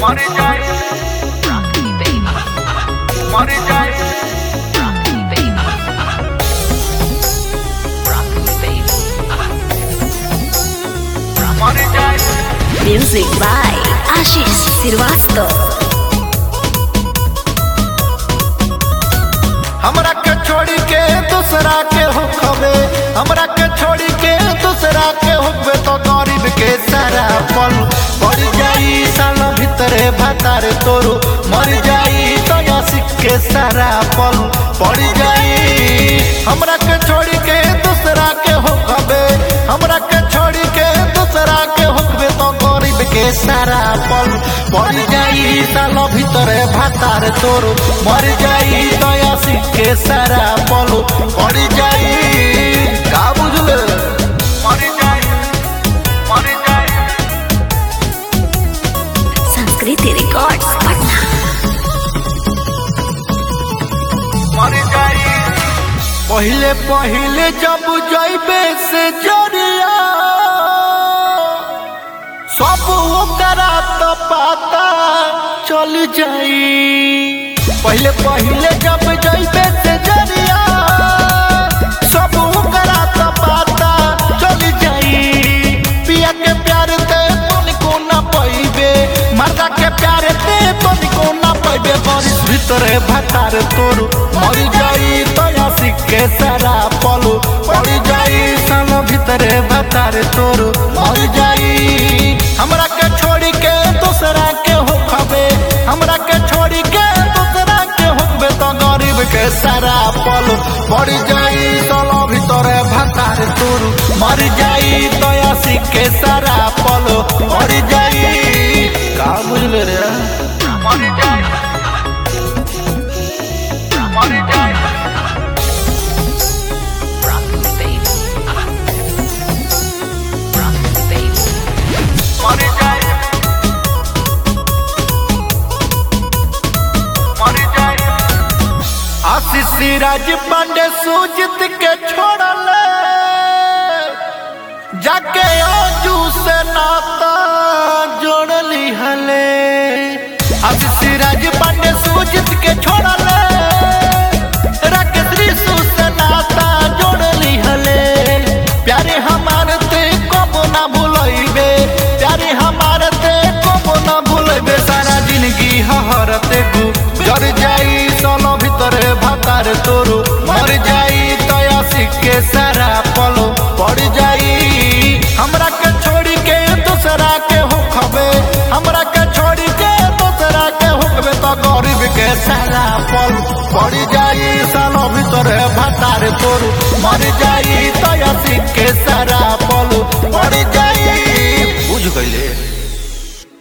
मर जाए मर जाए मर जाए। Music by Ashish Srivastava. हमरा के छोड़ी के दूसरा के हो खबे, हमरा के छोड़ी के दूसरा के होबे तो गरीब के सारा पल पड़ जाई साल भीतरे भातार तोरो मर जाई तो आशिक के सारा पल पड़ जाई। हमरा के छोड़ी के दूसरा के हो खबे, हमरा के छोड़ी के दूसरा के होबे तो गरीब के सारा पल पड़ जाई साल भीतरे भातार तोरो मर जाई तो आशिक के सारा पल पड़ जाई। का बुझले मर जाए मर जाए Sanskriti Records, Patna. मर जाए। पहिले पहिले जब जइबे से जरिया सब ओकरा तो पता चल जाई। पहिले पहिले जब जइबे से जरिया सब ओकरा तो पता चल जाई। पिया के प्यार ते मन को ना पाइबे, मर्दा के प्यार ते मन को ना पाइबे। बारिश भीतरे भातार तोर मर जाई तो आशिक के सारा पल पड़ जाई साल भीतरे भातार तोर मर जाई। हमरा के छोड़ी के दूसरा के हो खबे, हमरा के छोड़ी के दूसरा के होबे तो गरीब के सारा पल पड़ जाई साल भीतरे भातार तोर मर जाई तो आशिक के सारा पल पड़ जाई। का बुझले रे मर जाए मर जाए मर जाए मर जाए। आशीष राज पांडे सुजित के छोड़ल जाके आजू से नाता जोड़ली हले। आशीष राज पांडे सुजित के छोड़ल राकेश ऋषु से नाता जोड़ली हले। प्यारे हमारे ते कब ना भूलइबे, प्यारे हमारे ते कब ना भूलइबे। सारा जिंदगी हहरते गुजर जाई साल भीतरे भातार तोरो मर जाई तो आशिक के सारा पल पड़ जाई। हमरा के छोड़ी के दूसरा के हो खबे, हमरा के छोड़ी के दूसरा के होबे तो गरीब के सारा पल पड़ जाई साल भीतरे भातार तोरो मर जाई तो आशिक के सारा